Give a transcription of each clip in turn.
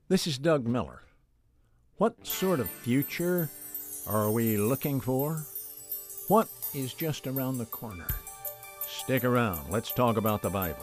This is Doug Miller. What sort of future are we looking for? What is just around the corner? Stick around. Let's talk about the Bible.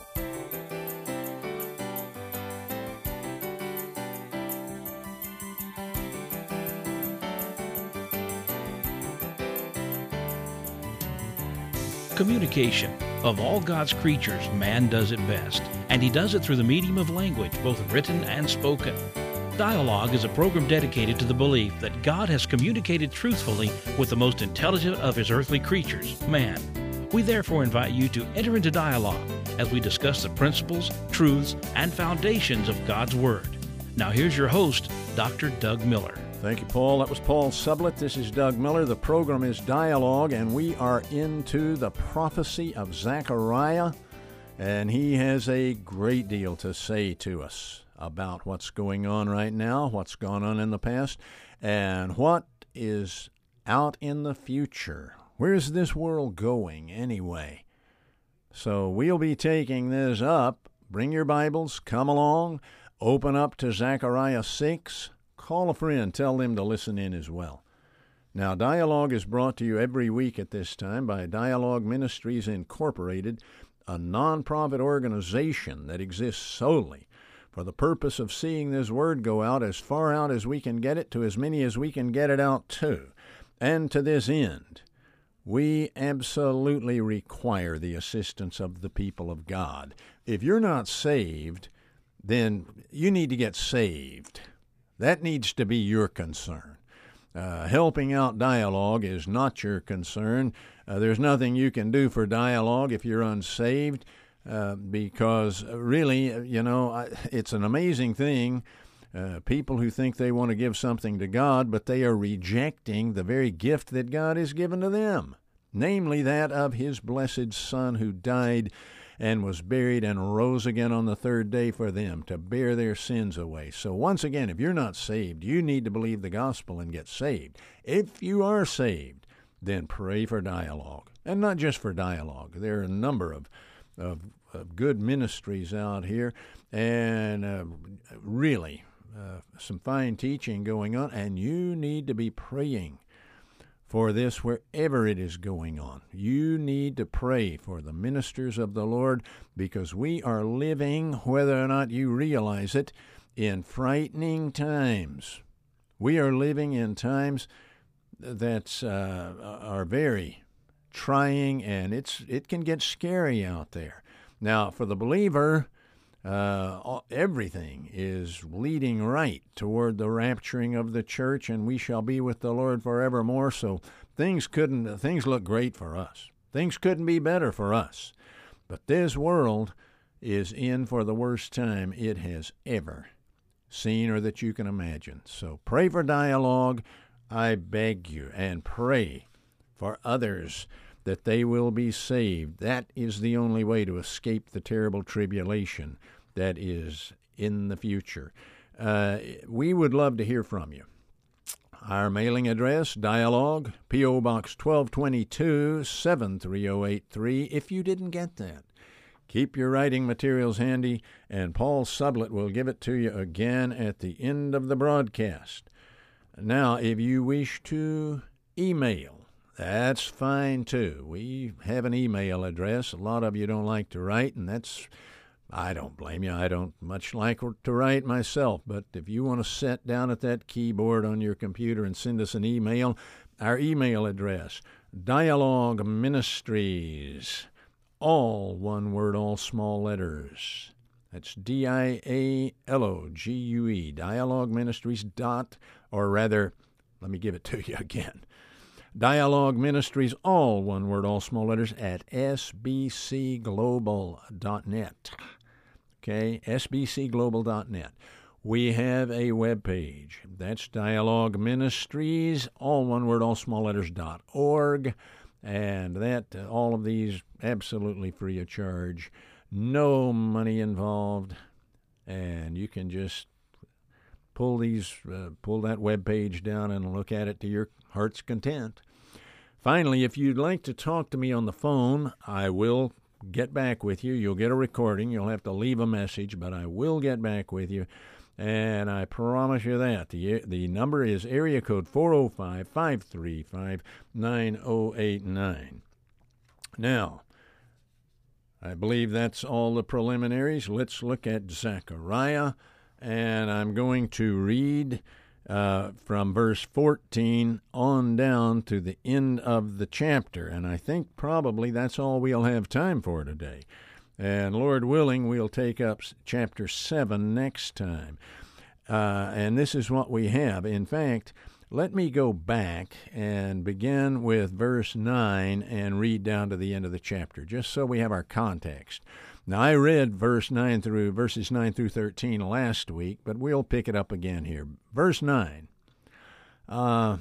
Communication. Of all God's creatures, man does it best, and he does it through the medium of language, both written and spoken. Dialogue is a program dedicated to the belief that God has communicated truthfully with the most intelligent of his earthly creatures, man. We therefore invite you to enter into dialogue as we discuss the principles, truths, and foundations of God's Word. Now here's your host, Dr. Doug Miller. Thank you, Paul. That was Paul Sublett. This is Doug Miller. The program is Dialogue, and we are into the prophecy of Zechariah, and he has a great deal to say to us about what's going on right now, what's gone on in the past, and what is out in the future. Where's this world going anyway? So we'll be taking this up. Bring your Bibles, come along, open up to Zechariah 6. Call a friend, tell them to listen in as well. Now, Dialogue is brought to you every week at this time by Dialogue Ministries Incorporated, a nonprofit organization that exists solely for the purpose of seeing this word go out as far out as we can get it to as many as we can get it out to. And to this end, we absolutely require the assistance of the people of God. If you're not saved, then you need to get saved. That needs to be your concern. Helping out Dialogue is not your concern. There's nothing you can do for Dialogue if you're unsaved, because really, it's an amazing thing. People who think they want to give something to God, but they are rejecting the very gift that God has given to them, namely that of his blessed Son who died and was buried and rose again on the third day for them to bear their sins away. So once again, if you're not saved, you need to believe the gospel and get saved. If you are saved, then pray for Dialogue. And not just for Dialogue. There are a number of good ministries out here, and really some fine teaching going on, and you need to be praying for this wherever it is going on. You need to pray for the ministers of the Lord, because we are living, whether or not you realize it, in frightening times. We are living in times that are very trying, and it can get scary out there. Now, for the believer, everything is leading right toward the rapturing of the church, and we shall be with the Lord forevermore. So things look great for us. Things couldn't be better for us. But this world is in for the worst time it has ever seen or that you can imagine. So pray for Dialogue, I beg you, and pray for others that they will be saved. That is the only way to escape the terrible tribulation that is in the future. We would love to hear from you. Our mailing address, Dialogue, P.O. Box 1222, 73083, if you didn't get that. Keep your writing materials handy, and Paul Sublett will give it to you again at the end of the broadcast. Now, if you wish to email, that's fine too. We have an email address. A lot of you don't like to write, and I don't blame you. I don't much like to write myself, but if you want to sit down at that keyboard on your computer and send us an email, our email address, Dialogue Ministries, all one word, all small letters. That's DIALOGUE, Dialogue Ministries or rather, let me give it to you again. Dialogue Ministries, all one word, all small letters, at sbcglobal.net. Okay, sbcglobal.net. We have a web page. That's Dialogue Ministries, all one word, all small letters, .org. And that, all of these absolutely free of charge. No money involved. And you can just pull that web page down and look at it to your heart's content. Finally, if you'd like to talk to me on the phone, I will get back with you. You'll get a recording. You'll have to leave a message, but I will get back with you. And I promise you that. The number is area code 405-535-9089. Now, I believe that's all the preliminaries. Let's look at Zechariah, and I'm going to read from verse 14 on down to the end of the chapter, and I think probably that's all we'll have time for today. And Lord willing, we'll take up chapter 7 next time. And this is what we have. In fact, let me go back and begin with verse 9 and read down to the end of the chapter, just so we have our context. Now, I read verses 9 through 13 last week, but we'll pick it up again here. Verse 9. And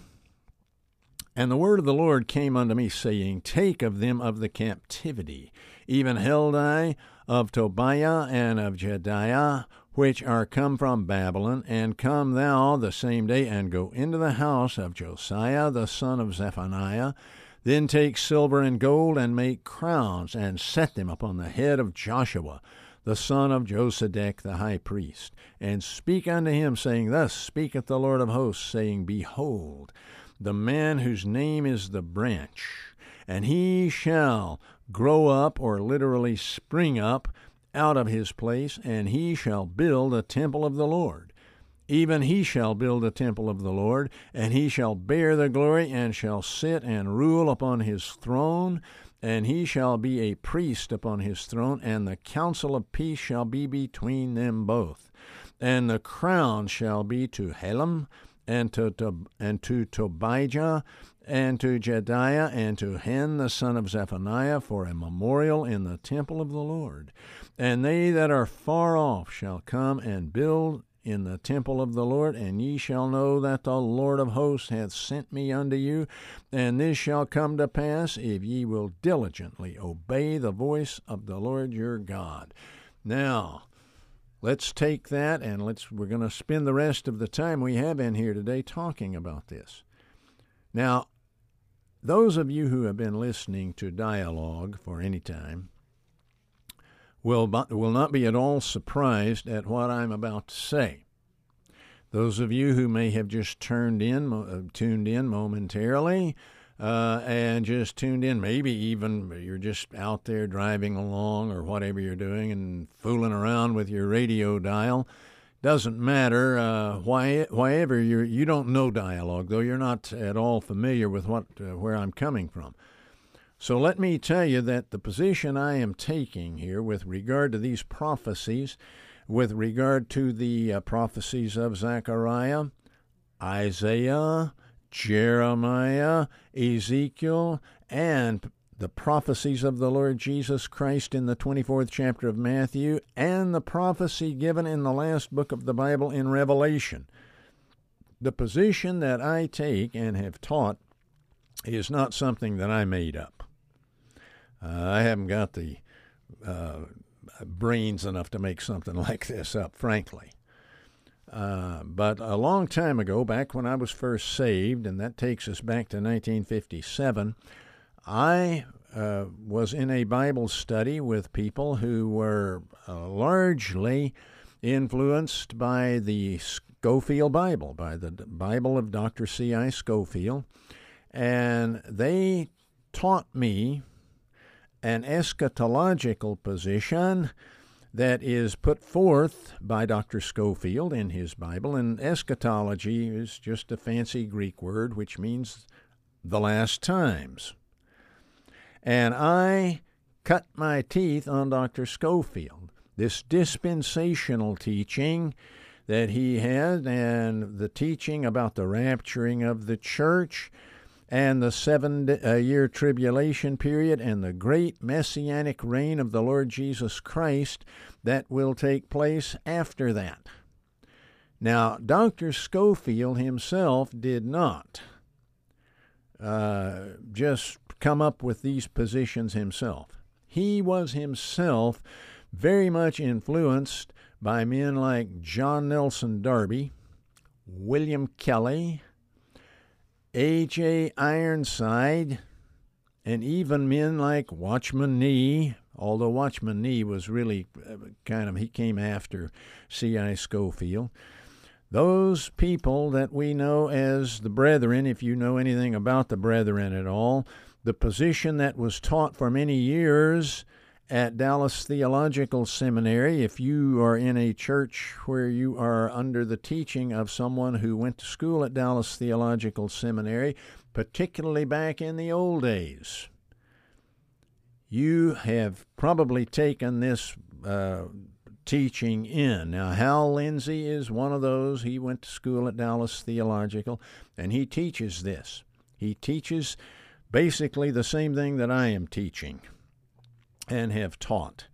the word of the Lord came unto me, saying, Take of them of the captivity, even Heldai of Tobiah and of Jedaiah, which are come from Babylon, and come thou the same day, and go into the house of Josiah the son of Zephaniah. Then take silver and gold, and make crowns, and set them upon the head of Joshua the son of Josedech the high priest, and speak unto him, saying, Thus speaketh the Lord of hosts, saying, Behold, the man whose name is the branch, and he shall grow up, or literally spring up, out of his place, and he shall build a temple of the Lord. Even he shall build a temple of the Lord, and he shall bear the glory, and shall sit and rule upon his throne, and he shall be a priest upon his throne, and the counsel of peace shall be between them both. And the crown shall be to Helem, and to Tobijah, and to Jedaiah, and to Hen the son of Zephaniah, for a memorial in the temple of the Lord. And they that are far off shall come and build in the temple of the Lord, and ye shall know that the Lord of hosts hath sent me unto you. And this shall come to pass, if ye will diligently obey the voice of the Lord your God. Now, let's take that, and we're going to spend the rest of the time we have in here today talking about this. Now, those of you who have been listening to Dialogue for any time will not be at all surprised at what I'm about to say. Those of you who may have just tuned in momentarily, and just tuned in, maybe even you're just out there driving along or whatever you're doing and fooling around with your radio dial. Doesn't matter. However, you don't know Dialogue, though you're not at all familiar with where I'm coming from. So let me tell you that the position I am taking here with regard to these prophecies, with regard to the prophecies of Zechariah, Isaiah, Jeremiah, Ezekiel, and the prophecies of the Lord Jesus Christ in the 24th chapter of Matthew, and the prophecy given in the last book of the Bible in Revelation. The position that I take and have taught is not something that I made up. I haven't got the brains enough to make something like this up, frankly. But a long time ago, back when I was first saved, and that takes us back to 1957, I was in a Bible study with people who were largely influenced by the Scofield Bible, by the Bible of Dr. C.I. Scofield, and they taught me an eschatological position that is put forth by Dr. Scofield in his Bible. And eschatology is just a fancy Greek word which means the last times. And I cut my teeth on Dr. Scofield, this dispensational teaching that he had, and the teaching about the rapturing of the church, and the 7-year tribulation period, and the great messianic reign of the Lord Jesus Christ that will take place after that. Now, Dr. Scofield himself did not just come up with these positions himself. He was himself very much influenced by men like John Nelson Darby, William Kelly, A.J. Ironside, and even men like Watchman Nee, although Watchman Nee was really he came after C.I. Scofield. Those people that we know as the Brethren, if you know anything about the Brethren at all, the position that was taught for many years at Dallas Theological Seminary, if you are in a church where you are under the teaching of someone who went to school at Dallas Theological Seminary, particularly back in the old days, you have probably taken this teaching in. Now, Hal Lindsey is one of those. He went to school at Dallas Theological, and he teaches this. He teaches basically the same thing that I am teaching and have taught.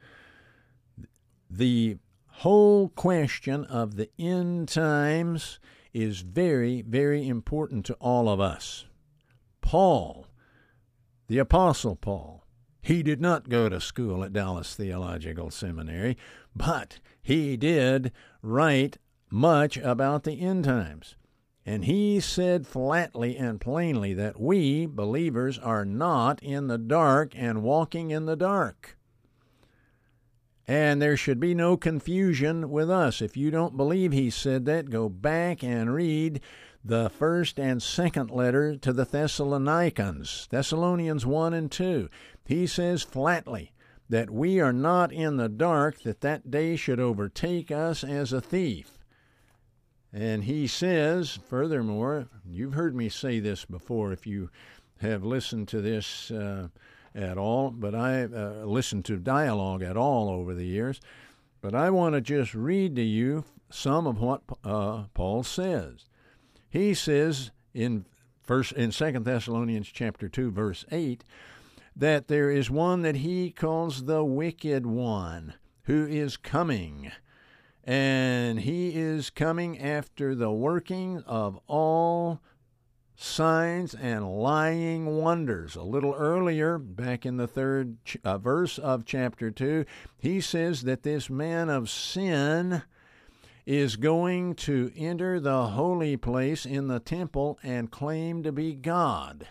The whole question of the end times is very, very important to all of us. Paul, the Apostle Paul, he did not go to school at Dallas Theological Seminary, but he did write much about the end times. And he said flatly and plainly that we, believers, are not in the dark and walking in the dark. And there should be no confusion with us. If you don't believe he said that, go back and read the first and second letter to the Thessalonians, Thessalonians 1 and 2. He says flatly that we are not in the dark, that day should overtake us as a thief. And he says, furthermore, you've heard me say this before if you have listened to this at all, but I listened to dialogue at all over the years. But I want to just read to you some of what Paul says. He says in 2 Thessalonians chapter 2, verse 8, that there is one that he calls the wicked one who is coming. And he is coming after the working of all signs and lying wonders. A little earlier, back in the third verse of chapter 2, he says that this man of sin is going to enter the holy place in the temple and claim to be God.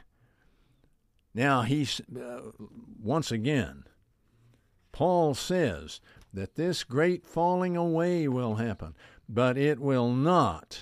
Now, he's once again, Paul says that this great falling away will happen, but it will not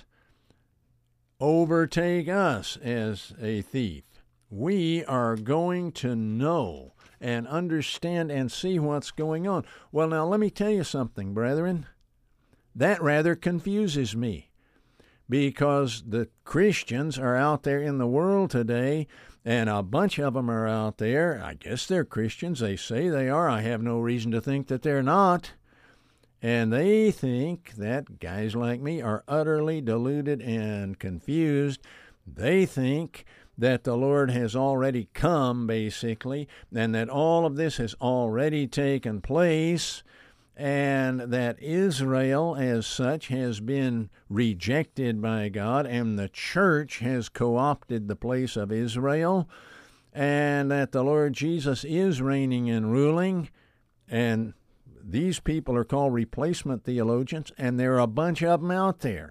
overtake us as a thief. We are going to know and understand and see what's going on. Well, now, let me tell you something, brethren. That rather confuses me, because the Christians are out there in the world today, and a bunch of them are out there. I guess they're Christians. They say they are. I have no reason to think that they're not. And they think that guys like me are utterly deluded and confused. They think that the Lord has already come, basically, and that all of this has already taken place, and that Israel, as such, has been rejected by God, and the church has co-opted the place of Israel, and that the Lord Jesus is reigning and ruling, and these people are called replacement theologians, and there are a bunch of them out there.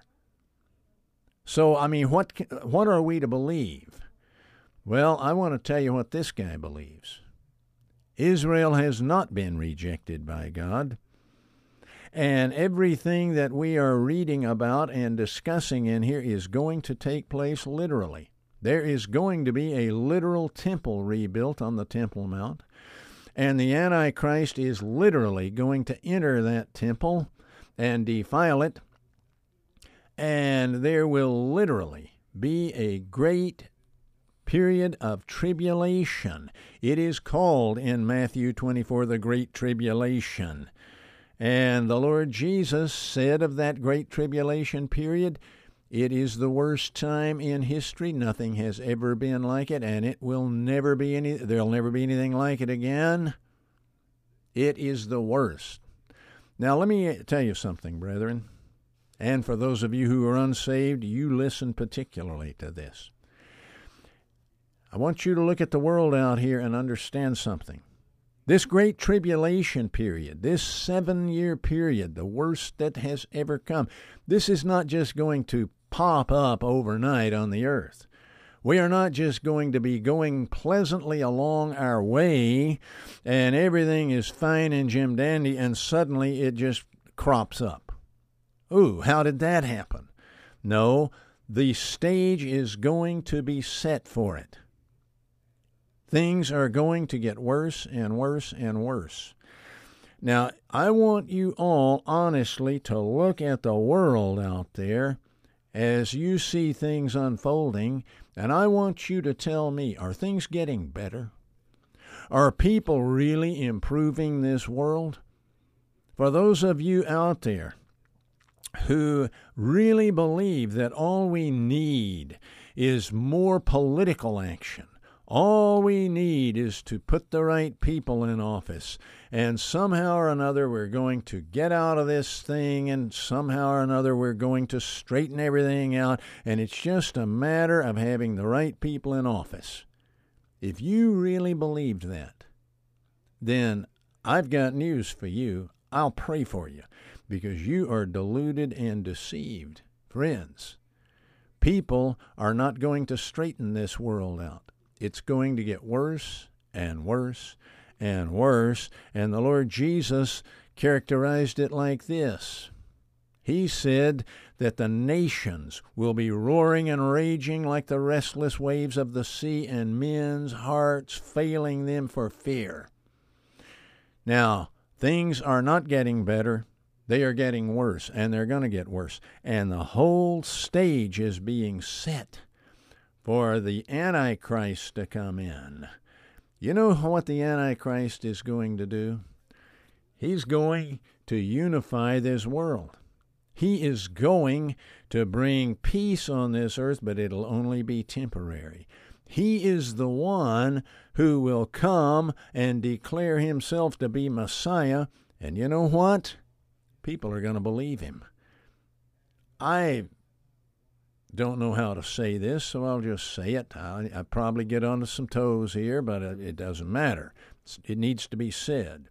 So, I mean, what are we to believe? Well, I want to tell you what this guy believes. Israel has not been rejected by God. And everything that we are reading about and discussing in here is going to take place literally. There is going to be a literal temple rebuilt on the Temple Mount, and the Antichrist is literally going to enter that temple and defile it, and there will literally be a great period of tribulation. It is called in Matthew 24 the Great Tribulation. And the Lord Jesus said of that great tribulation period, it is the worst time in history. Nothing has ever been like it, and it will never be there'll never be anything like it again. It is the worst. Now, let me tell you something, brethren, and for those of you who are unsaved, you listen particularly to this. I want you to look at the world out here and understand something. This great tribulation period, this 7-year period, the worst that has ever come, this is not just going to pop up overnight on the earth. We are not just going to be going pleasantly along our way and everything is fine and Jim dandy and suddenly it just crops up. Ooh, how did that happen? No, the stage is going to be set for it. Things are going to get worse and worse and worse. Now, I want you all honestly to look at the world out there as you see things unfolding, and I want you to tell me, are things getting better? Are people really improving this world? For those of you out there who really believe that all we need is more political action, all we need is to put the right people in office, and somehow or another we're going to get out of this thing, and somehow or another we're going to straighten everything out, and it's just a matter of having the right people in office. If you really believed that, then I've got news for you. I'll pray for you, because you are deluded and deceived. Friends, people are not going to straighten this world out. It's going to get worse and worse and worse, and the Lord Jesus characterized it like this. He said that the nations will be roaring and raging like the restless waves of the sea, and men's hearts failing them for fear. Now, things are not getting better. They are getting worse, and they're going to get worse. And the whole stage is being set for the Antichrist to come in. You know what the Antichrist is going to do? He's going to unify this world. He is going to bring peace on this earth, but it'll only be temporary. He is the one who will come and declare himself to be Messiah, and you know what? People are going to believe him. I don't know how to say this, so I'll just say it. I probably get onto some toes here, but it doesn't matter. It needs to be said.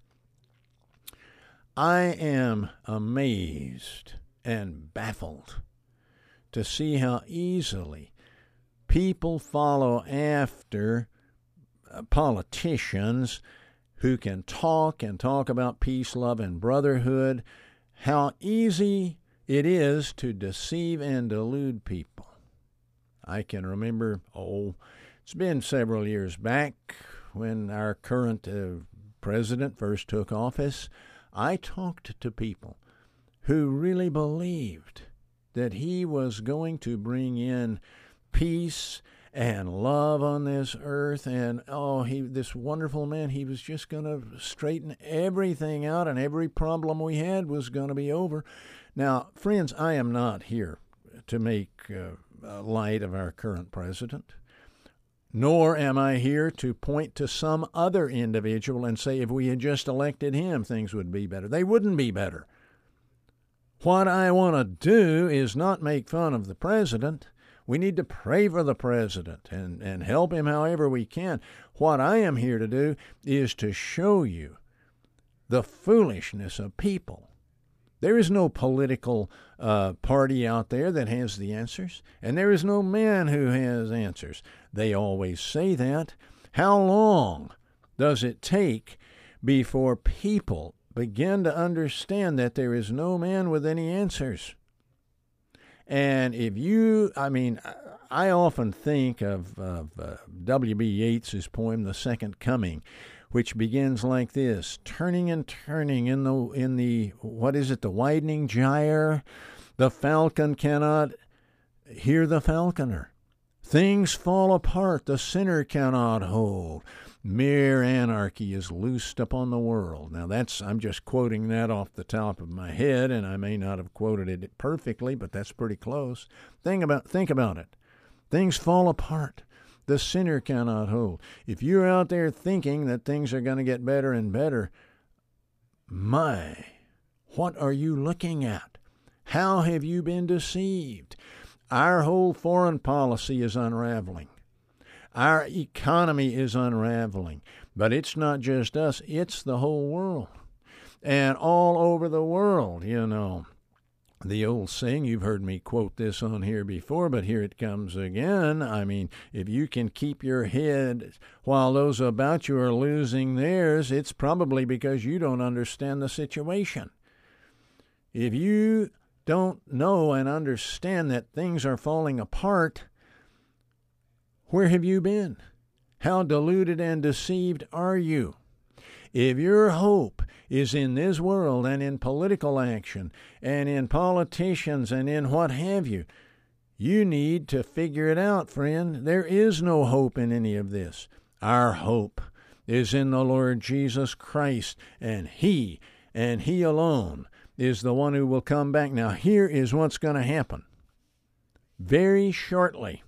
I am amazed and baffled to see how easily people follow after politicians who can talk about peace, love, and brotherhood, how easy it is to deceive and delude people. I can remember, it's been several years back when our current president first took office. I talked to people who really believed that he was going to bring in peace and love on this earth, and this wonderful man, he was just going to straighten everything out, and every problem we had was going to be over. Now, friends, I am not here to make light of our current president, nor am I here to point to some other individual and say if we had just elected him, things would be better. They wouldn't be better. What I want to do is not make fun of the president. We need to pray for the president and help him however we can. What I am here to do is to show you the foolishness of people. There is no political party out there that has the answers, and there is no man who has answers. They always say that. How long does it take before people begin to understand that there is no man with any answers? And I often think of W.B. Yeats's poem, The Second Coming, which begins like this: turning and turning in the the widening gyre, the falcon cannot hear the falconer. Things fall apart, the sinner cannot hold. Mere anarchy is loosed upon the world. Now I'm just quoting that off the top of my head, and I may not have quoted it perfectly, but that's pretty close. Think about it. Things fall apart. The sinner cannot hold. If you're out there thinking that things are going to get better and better, what are you looking at? How have you been deceived? Our whole foreign policy is unraveling. Our economy is unraveling. But it's not just us, it's the whole world. And all over the world, The old saying, you've heard me quote this on here before, but here it comes again. I mean, if you can keep your head while those about you are losing theirs, it's probably because you don't understand the situation. If you don't know and understand that things are falling apart, where have you been? How deluded and deceived are you? If your hope is in this world and in political action and in politicians and in what have you, you need to figure it out, friend. There is no hope in any of this. Our hope is in the Lord Jesus Christ, and He alone is the one who will come back. Now, here is what's going to happen. Very shortly,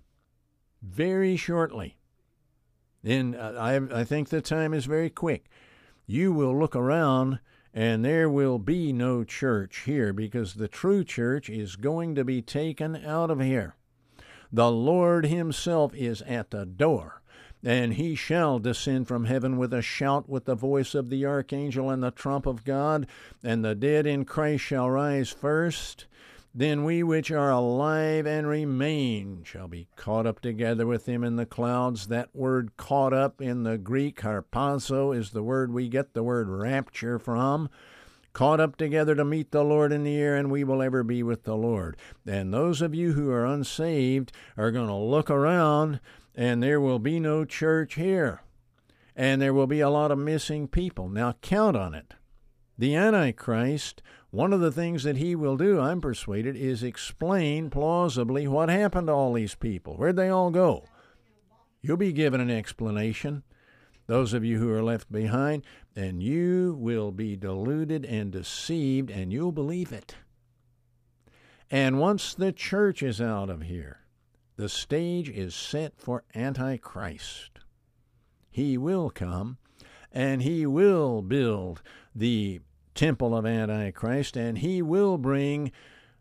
and I think the time is very quick, you will look around and there will be no church here because the true church is going to be taken out of here. The Lord Himself is at the door, and He shall descend from heaven with a shout, with the voice of the archangel and the trump of God, and the dead in Christ shall rise first. Then we which are alive and remain shall be caught up together with Him in the clouds. That word caught up in the Greek, harpazo, is the word we get the word rapture from. Caught up together to meet the Lord in the air, and we will ever be with the Lord. And those of you who are unsaved are going to look around, and there will be no church here. And there will be a lot of missing people. Now count on it. The Antichrist, one of the things that he will do, I'm persuaded, is explain plausibly what happened to all these people. Where'd they all go? You'll be given an explanation, those of you who are left behind, and you will be deluded and deceived, and you'll believe it. And once the church is out of here, the stage is set for Antichrist. He will come, and he will build the temple of Antichrist, and he will bring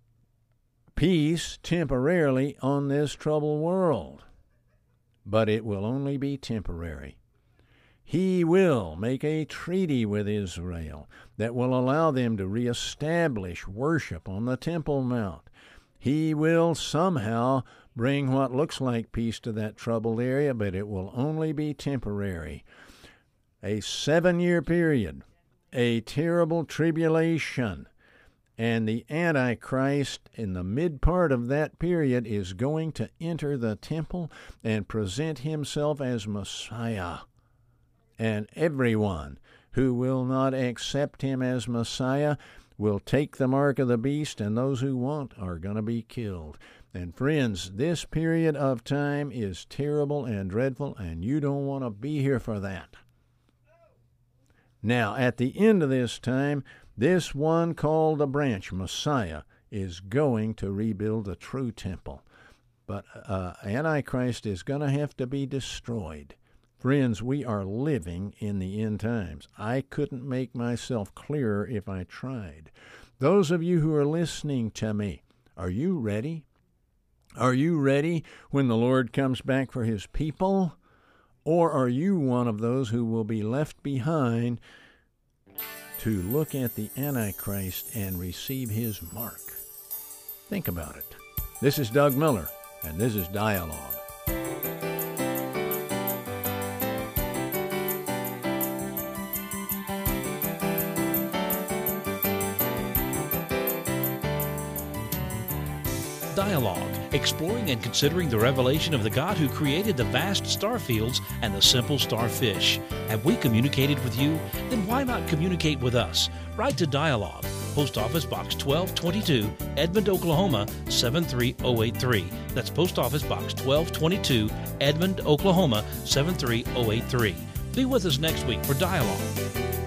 peace temporarily on this troubled world. But it will only be temporary. He will make a treaty with Israel that will allow them to reestablish worship on the Temple Mount. He will somehow bring what looks like peace to that troubled area, but it will only be temporary. A 7-year period, a terrible tribulation, and the Antichrist in the mid part of that period is going to enter the temple and present himself as Messiah. And everyone who will not accept him as Messiah will take the mark of the beast, and those who won't are going to be killed. And friends, this period of time is terrible and dreadful, and you don't want to be here for that. Now, at the end of this time, this one called the branch, Messiah, is going to rebuild the true temple. But Antichrist is going to have to be destroyed. Friends, we are living in the end times. I couldn't make myself clearer if I tried. Those of you who are listening to me, are you ready? Are you ready when the Lord comes back for his people? Or are you one of those who will be left behind to look at the Antichrist and receive his mark? Think about it. This is Doug Miller, and this is Dialogue. Dialogue, exploring and considering the revelation of the God who created the vast star fields and the simple starfish. Have we communicated with you? Then why not communicate with us? Write to Dialogue, Post Office Box 1222, Edmond, Oklahoma 73083. That's Post Office Box 1222, Edmond, Oklahoma 73083. Be with us next week for Dialogue.